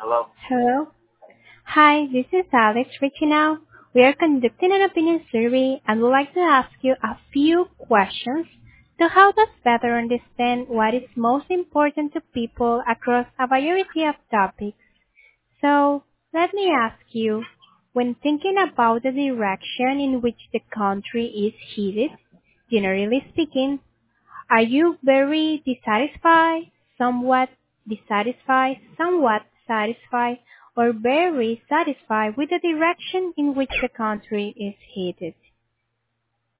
Hello. Hello. Hi, this is Alex reaching out. We are conducting an opinion survey and would like to ask you a few questions to help us better understand what is most important to people across a variety of topics. So, let me ask you, when thinking about the direction in which the country is headed, generally speaking, are you very dissatisfied, somewhat satisfied, or very satisfied with the direction in which the country is headed?